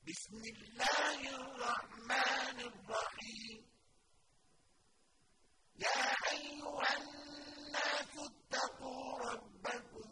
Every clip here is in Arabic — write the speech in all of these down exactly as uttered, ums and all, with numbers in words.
بسم الله الرحمن الرحيم يا أيها الناس اتقوا ربكم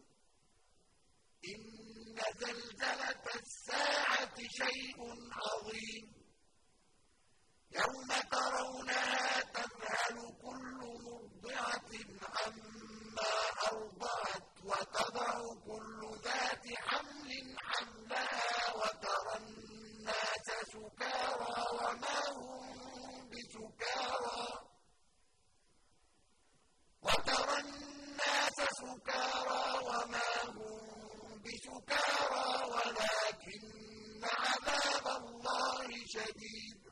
إن زلزلة الساعة شيء عظيم يوم ترونها تذهل كل مرضعة عما أرضعت وتضع كل ذات حمل حملها وترى الناس سكارى وما هم بسكارى وترى الناس سكارى وما هم بسكارى ولكن عذاب الله شديد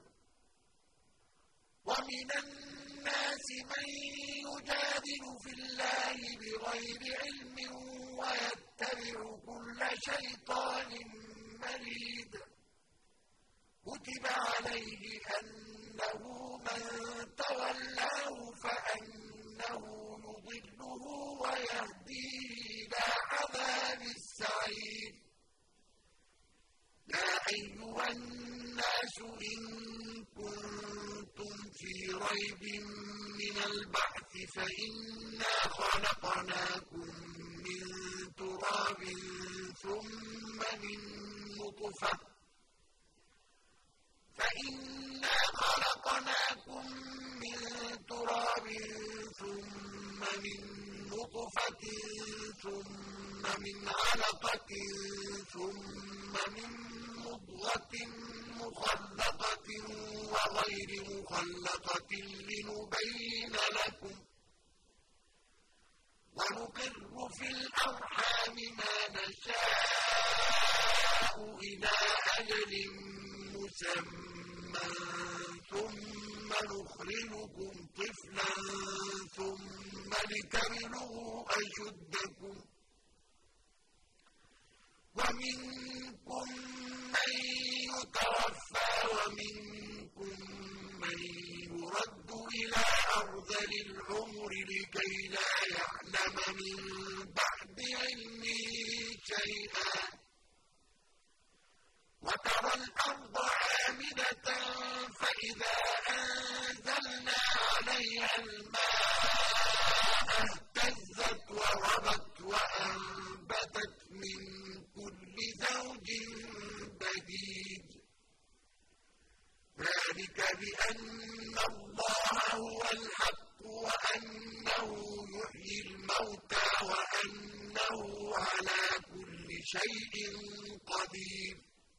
ومن الناس من يجادل في الله بغير علم ويتبع كل شيطان مريد كتب عليه أنه من تولاه فأنه يضله ويهديه إلى عذاب السعير يا أيها الناس إن كنتم في ريب من البعث فإنا خلقناكم من تراب ثم من نطفة فإنا خلقناكم من تراب ثم من نطفة ثم من علقة ثم من مضغة مخلقة وغير مخلقة لنبين لكم ونقر في الأرحام ما نشاء إلى أجل مسمى ثم نخرجكم طفلا ثم لتبلغوا أشدكم ومنكم من يتوفى ومنكم من يرد إلى أرذل العمر لكي لا يعلم من بعد علم شيئا وترى الأرض عامدة فإذا أنزلنا عليها الماء اهتزت وربت وأنبتت من كل زوج بديد ذلك بأن الله هو الحق وأنه يحيي الموتى وأنه على كل شيء قدير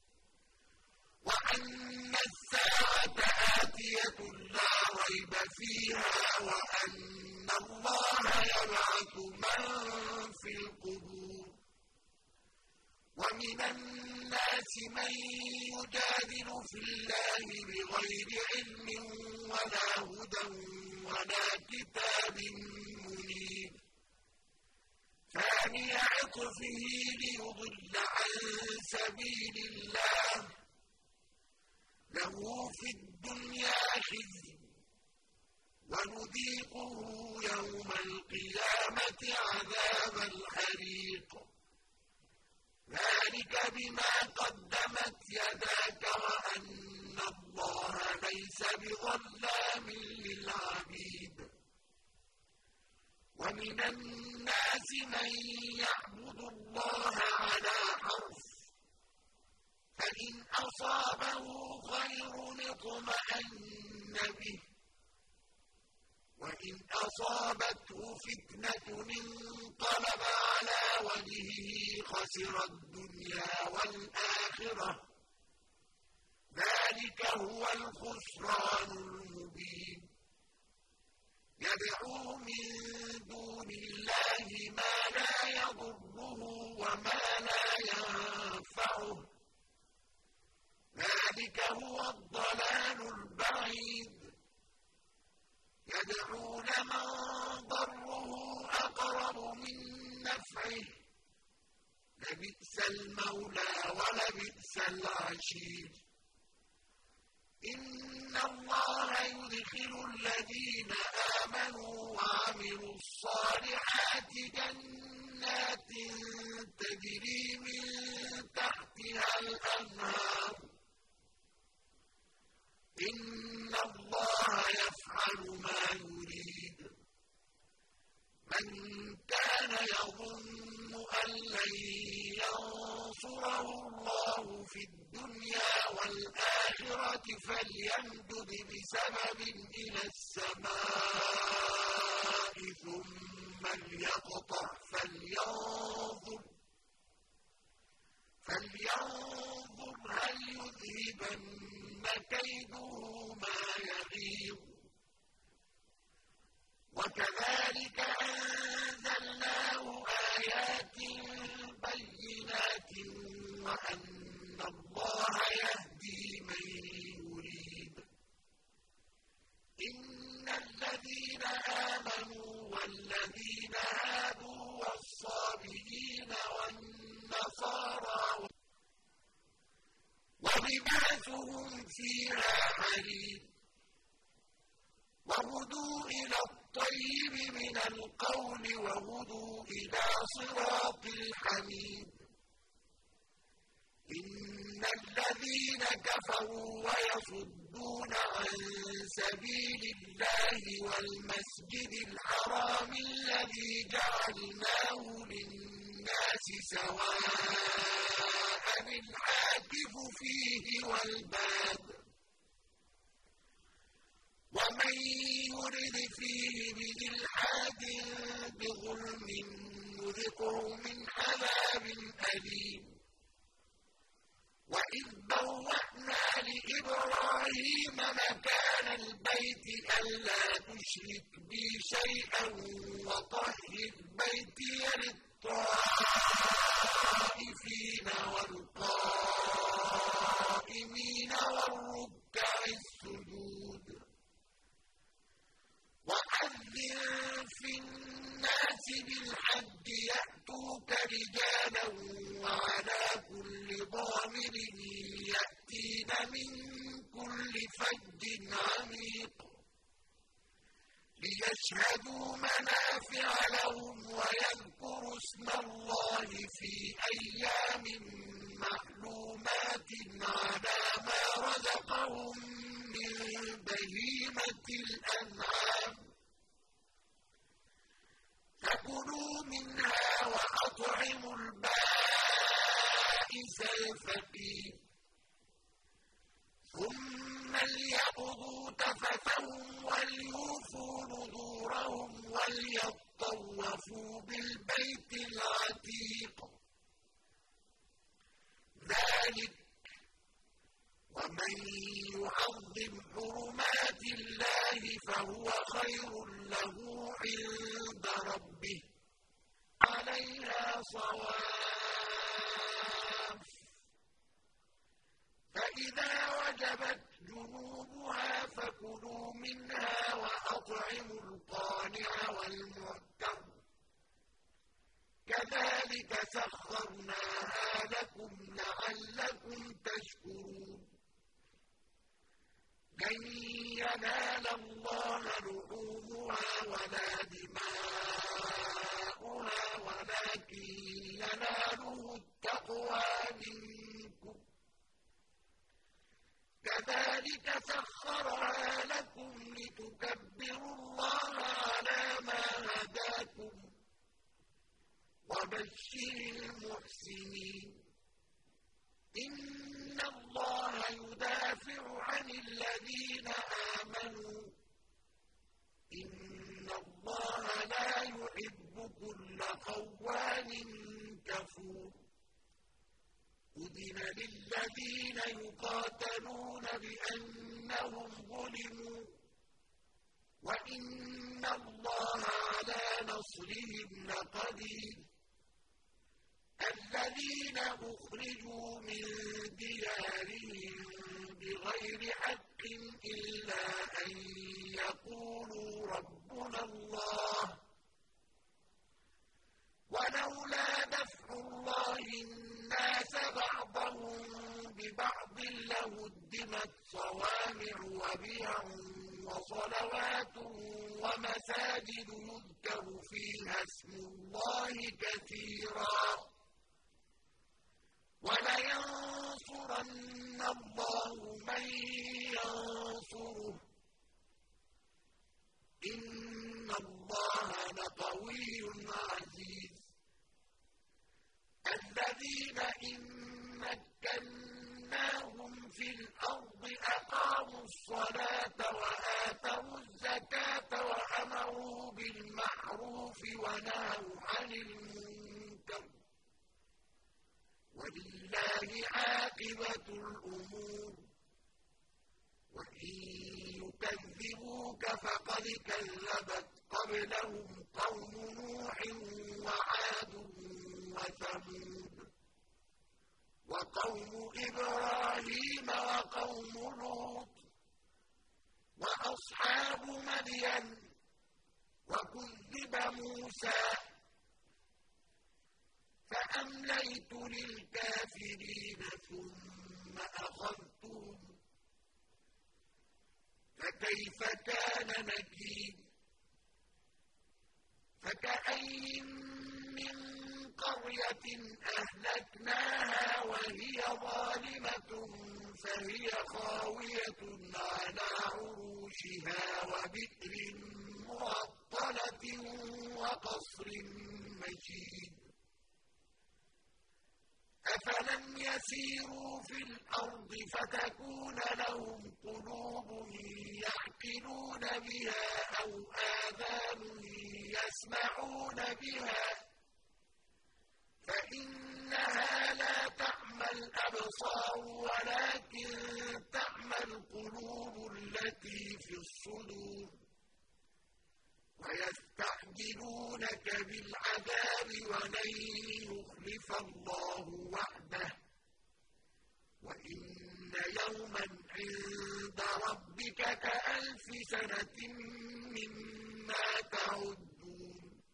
وأن الساعة آتية لا ريب فيها وأن الله يبعث من في القبور ومن الناس من يجادل في الله بغير علم ولا هدى ولا كتاب منير ثاني عطفه ليضل عن سبيل الله له في الدنيا خزي ونذيقه يوم القيامة عذاب الحريق ذلك بما قدمت يداك وأن الله ليس بظلام للعبيد ومن الناس من يعبد الله على حرف فإن أصابه خير اطمأن به وإن أصابته فتنة انقلب على وجهه خسر الدنيا والآخرة ذلك هو الخسران المبين يدعو من دون الله ما لا يضره وما لا ينفعه ذلك هو الضلال البعيد يدعون من ضره أقرب من نفعه لبئس المولى ولبئس العشير إن الله يدخل الذين آمنوا وعملوا الصالحات جنات تجري من تحتها الأنهار والآخرة فليمدد بسبب إلى السماء ثم ليقطع فلينظر فلينظر هل يذهبن كيده ما يغيظ وكذلك أنزلناه آيات بينات وأن الله يهدي من يريد إن الذين آمنوا والذين هادوا والصابئين والنصارى ولباسهم فيها حرير وهدوا إلى الطيب من القول وهدوا إلى صراط الحميد إن الذين كفروا ويصدون عن سبيل الله والمسجد الحرام الذي جعلناه للناس سواء العاكف فيه والباد ومن يرد فيه بإلحاد بظلم نذقه من عذاب أليم وإذ بوأنا لإبراهيم مكان البيت ألا تشرك بي شيئا وطهر بيتي للطائفين والقائمين والركع السجود وأذن في الناس بالحج يأتوك رجالا وعلى كل ضامر يأتين من كل فج عميق ليشهدوا منافع لهم ويذكروا اسم الله في أيام معلومات على ما رزقهم من بهيمة الأنعام فكلوا منها وأطعموا البائس الفقير ثم ليقضوا تفثهم وليوفوا نذورهم وليطوفوا بالبيت العتيق ذلك ومن يعظم حرمات الله فهو خير له عند ربه عليها صواف فإذا وجبت جنوبها فكلوا منها وأطعموا القانع والمعتر كذلك سخرناها لكم لعلكم تشكرون لن ينال الله لحومها ولا دماؤها ولكن يناله التقوى منكم كذلك سخرها لكم لتكبروا الله على ما هداكم وبشر المحسنين إن الله يدافع عن الذين آمنوا إن الله لا يحب كل خوان كفور أذن للذين يقاتلون بأنهم ظلموا وإن الله على نصرهم لقدير الذين أخرجوا من ديارهم بغير حق إلا أن يقولوا ربنا الله ولولا دفع الله الناس بعضهم ببعض لهدمت صوامع وبيع وصلوات ومساجد يذكر فيها اسم الله كثيرا ولينصرن الله من ينصره إن الله لقوي عزيز الذين إن مكناهم في الْأُمُورِ وَإِن يُكَذِّبُوكَ فَقَدْ كَذَّبَتْ قَبْلَهُمْ قَوْمُ نُوحٍ وَعَادٌ وَثَمُودُ وَقَوْمُ إِبْرَاهِيمَ وَقَوْمُ لُوطٍ وَأَصْحَابُ مَدْيَنَ وَكُذِّبَ مُوسَىٰ فَأَمْلَيْتُ لِلْكَافِرِينَ ثُمَّ أَخَذْتُهُمْ فَكَيْفَ كَانَ نَكِيرِ فَكَأَيِّن مِّن قَرْيَةٍ أَهْلَكْنَاهَا وَهِيَ ظَالِمَةٌ فَهِيَ خَاوِيَةٌ عَلَىٰ عُرُوشِهَا وَبِئْرٍ مُّعَطَّلَةٍ وَقَصْرٍ مَّشِيدٍ أَفَلَمْ يَسِيرُوا فِي الْأَرْضِ فَتَكُونَ لَهُمْ قُلُوبٌ يَعْقِلُونَ بِهَا أَوْ آذَانٌ يَسْمَعُونَ بِهَا فَإِنَّهَا لَا تَعْمَى الْأَبْصَارُ وَلَٰكِن تَعْمَى الْقُلُوبُ الَّتِي فِي الصُّدُورِ وَيَسْتَعْجِلُونَكَ بِالْعَذَابِ وَلَن يُخْلِفَ اللَّهُ وَعْدَهُ وَإِنَّ يَوْمًا عِندَ رَبِّكَ كَأَلْفِ سَنَةٍ مِّمَّا تَعُدُّونَ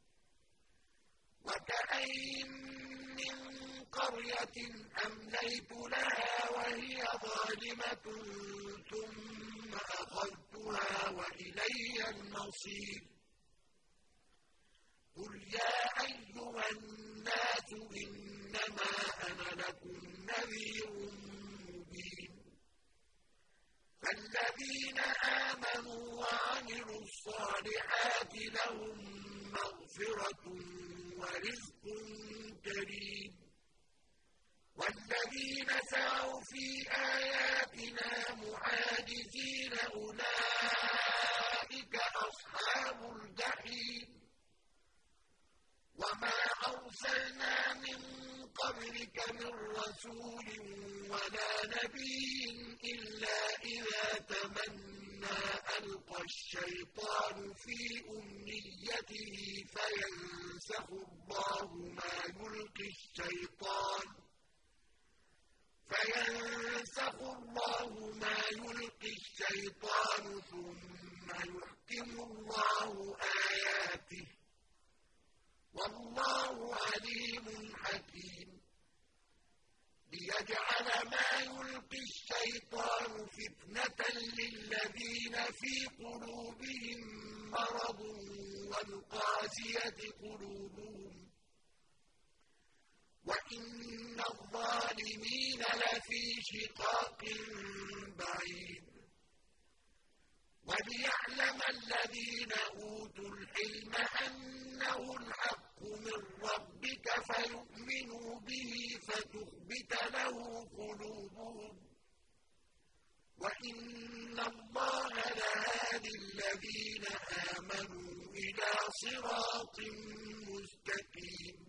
وَكَأَيِّن مِّن قَرْيَةٍ أَمْلَيْتُ لَهَا وَهِيَ ظَالِمَةٌ ثُمَّ أَخَذْتُهَا وَإِلَيَّ الْمَصِيرُ قُلْ يَا أَيُّهَا النَّاسُ إِنَّمَا أَنَا لَكُمْ نَذِيرٌ مُّبِينٌ فَالَّذِينَ آمَنُوا وَعَمِلُوا الصَّالِحَاتِ لَهُم مَّغْفِرَةٌ وَرِزْقٌ كَرِيمٌ وَالَّذِينَ سَعَوْا فِي آيَاتِنَا مُعَاجِزِينَ أُولَٰئِكَ أَصْحَابُ الْجَحِيمِ وَمَا أَرْسَلْنَا مِن قَبْلِكَ مِن رَّسُولٍ وَلَا نَبِيٍّ إِلَّا إِذَا تَمَنَّىٰ أَلْقَى الشَّيْطَانُ فِي أُمْنِيَّتِهِ فَيَنسَخُ اللَّهُ مَا يُلْقِي الشَّيْطَانُ فَيَنسَخُ اللَّهُ مَا يُلْقِي الشَّيْطَانُ ثُمَّ يُحْكِمُ اللَّهُ آيَاتِهِ وَاللَّهُ عَلِيمٌ حَكِيمٌ لِيَجْعَلَ مَا يُلْقِي الشَّيْطَانُ فِتْنَةً لِّلَّذِينَ فِي قُلُوبِهِم مَّرَضٌ وَالْقَاسِيَةِ قُلُوبُهُمْ وَإِنَّ الظَّالِمِينَ لَفِي شِقَاقٍ بَعِيدٍ وَلِيَعْلَمَ الَّذِينَ أُوتُوا الْعِلْمَ أَنَّهُ الْحَقُّ مِن رَّبِّكَ فَيُؤْمِنُوا بِهِ فَتُخْبِتَ لَهُ قُلُوبُهُمْ وَإِنَّ اللَّهَ لَهَادِ الَّذِينَ آمَنُوا إِلَىٰ صِرَاطٍ مُّسْتَقِيمٍ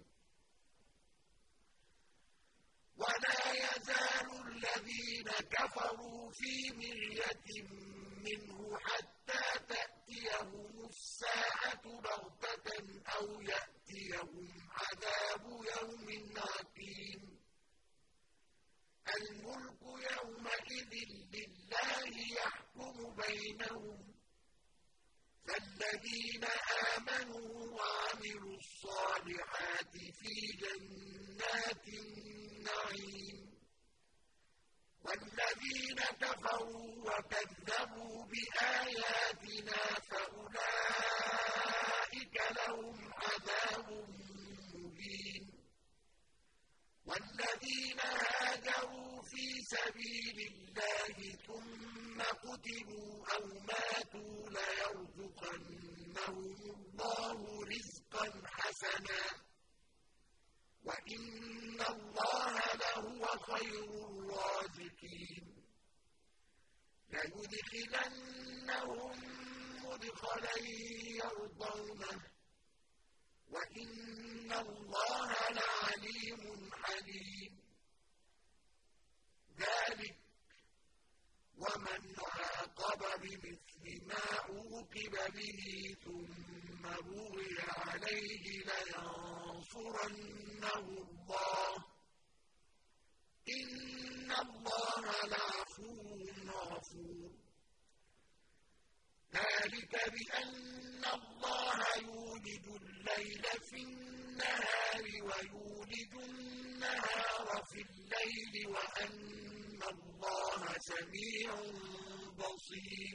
وَلَا يَزَالُ الَّذِينَ كَفَرُوا فِي مِرْيَةٍ مِّنْهُ حَتَّىٰ تَأْتِيَهُمُ السَّاعَةُ بَغْتَةً أَوْ يَأْتِيَهُمْ عَذَابُ يَوْمٍ عَقِيمٍ الْمُلْكُ يَوْمَئِذٍ لِّلَّهِ يَحْكُمُ بَيْنَهُمْ فَالَّذِينَ آمَنُوا وَعَمِلُوا الصَّالِحَاتِ فِي جَنَّاتِ النَّعِيمِ وَالَّذِينَ كَفَرُوا وَكَذَّبُوا بِآيَاتِنَا فَأُولَٰئِكَ لَهُمْ عَذَابٌ مُّهِينٌ وَالَّذِينَ هَاجَرُوا فِي سَبِيلِ اللَّهِ ثُمَّ قُتِلُوا أَوْ مَاتُوا لَيَرْزُقَنَّهُمُ اللَّهُ رِزْقًا حَسَنًا وَإِنَّ اللَّهَ لَهُوَ خَيْرُ الرَّازِقِينَ لَيُدْخِلَنَّهُم مُّدْخَلًا يَرْضَوْنَهُ وَإِنَّ اللَّهَ لَعَلِيمٌ حَلِيمٌ ذَٰلِكَ عُوقِبَ بِهِ ثُمَّ بُغِيَ عَلَيْهِ لَيَنصُرَنَّهُ اللَّهُ ۗ إِنَّ اللَّهَ لَعَفُوٌّ غَفُورٌ. ذَلِكَ بِأَنَّ اللَّهَ يُولِجُ اللَّيْلَ فِي النَّهَارِ وَيُولِجُ النَّهَارَ فِي اللَّيْلِ وَأَنَّ اللَّهَ سَمِيعٌ بَصِيرٌ.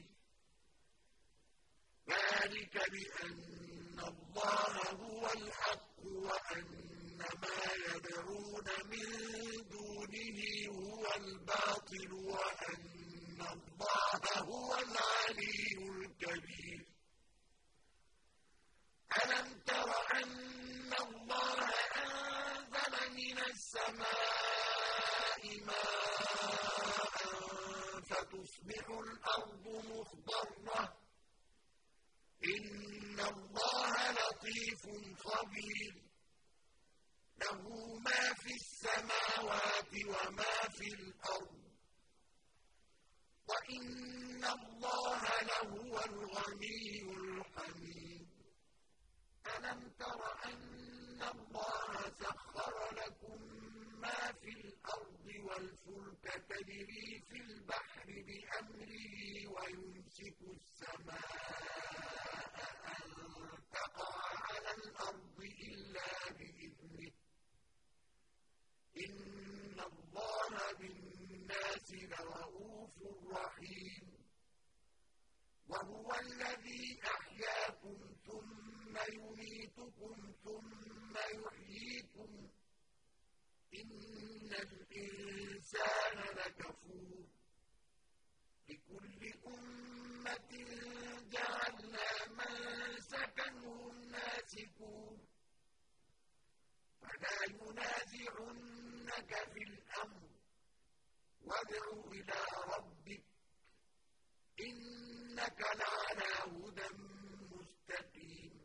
ذَلِكَ بِأَنَّ اللَّهَ هُوَ الْحَقُّ وَأَنَّ مَا يَدْعُونَ مِن دُونِهِ هُوَ الْبَاطِلُ وَأَنَّ اللَّهَ هُوَ الْعَلِيُّ الْكَبِيرُ. أَلَمْ تَرَ أَنَّ اللَّهَ أَنزَلَ مِنَ السَّمَاءِ مَاءً فَتُصْبِحُ الْأَرْضُ مُخْضَرَّةً ۗ إِنَّ اللَّهَ لَطِيفٌ خَبِيرٌ. لَهُ مَا فِي السَّمَاوَاتِ وَمَا فِي الْأَرْضِ ۗ وَإِنَّ اللَّهَ لَهُوَ الْغَنِيُّ الْحَمِيدُ. أَلَمْ تَرَ أَنَّ اللَّهَ سَخَّرَ لَكُم مَّا فِي الْأَرْضِ وَالْفُلْكَ تَجْرِي فِي الْبَحْرِ بِأَمْرِهِ وَيُمْسِكُ السَّمَاءَ أَن تَقَعَ عَلَى الْأَرْضِ إِلَّا بِإِذْنِهِ ۗ إِنَّ اللَّهَ بِالنَّاسِ لَرَءُوفٌ رَّحِيمٌ. وَهُوَ الَّذِي أَحْيَاكُمْ ثُمَّ يُمِيتُكُمْ ثُمَّ يُحْيِيكُمْ ۗ إِنَّ الْإِنسَانَ لَكَفُورٌ. لِكُلِّ أُمَّةٍ جَعَلْنَا مَنسَكًا هُمْ نَاسِكُوهُ ۖ فَلَا يُنَازِعُنَّكَ فِي الْأَمْرِ ۚ وَادْعُ إِلَىٰ رَبِّكَ ۖ إِنَّكَ لَعَلَىٰ هُدًى مُّسْتَقِيمٍ.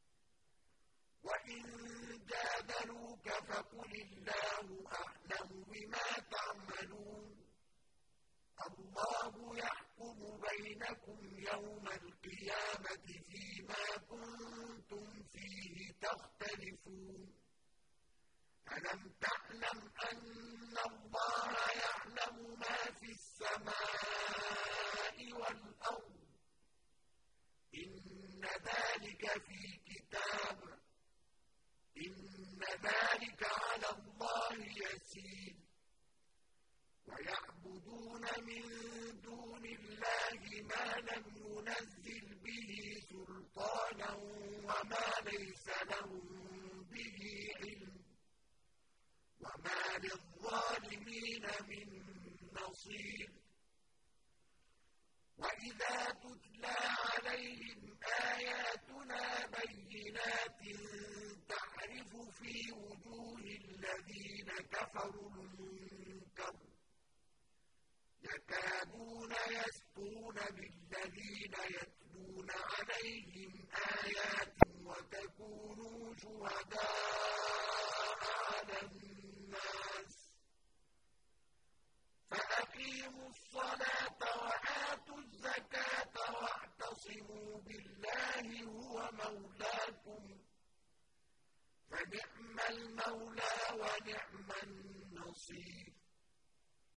وَإِن جَادَلُوكَ فَقُلِ اللَّهُ أَعْلَمُ بِمَا تَعْمَلُونَ. اللَّهُ يَحْكُمُ بَيْنَكُمْ يَوْمَ الْقِيَامَةِ فِيمَا كُنتُمْ فِيهِ تَخْتَلِفُونَ. أَلَمْ تَعْلَمْ أَنَّ اللَّهَ يَعْلَمُ مَا فِي السَّمَاءِ وَالْأَرْضِ ۗ إِنَّ ذَلِكَ فِي كِتَابٍ ۚ إِنَّ ذَلِكَ عَلَى اللَّهِ يَسِيرٌ. وَيَعْبُدُونَ مِن دُونِ اللَّهِ مَا لَمْ يُنَزِّلْ بِهِ سُلْطَانًا وَمَا لَيْسَ لَهُم بِهِ عِلْمٌ ۗ وَمَا لِلظَّالِمِينَ مِن نَّصِيرٍ. وَإِذَا تُتْلَىٰ عَلَيْهِمْ آيَاتُنَا بَيِّنَاتٍ تَعْرِفُ فِي وُجُوهِ الَّذِينَ كَفَرُوا الْمُنكَرَ ۖ يَكَادُونَ يَسْطُونَ بِالَّذِينَ يَتْلُونَ عَلَيْهِمْ آيَاتِهِمْ وَتَكُونُوا شُهَدَاءَ عَلَى النَّاسِ ۖ فَأَقِيمُوا الصَّلَاةَ وَآتُوا الزَّكَاةَ وَاعْتَصِمُوا بِاللَّهِ هُوَ مَوْلَاكُمْ ۖ فَنِعْمَ الْمَوْلَىٰ وَنِعْمَ النَّصِيرُ.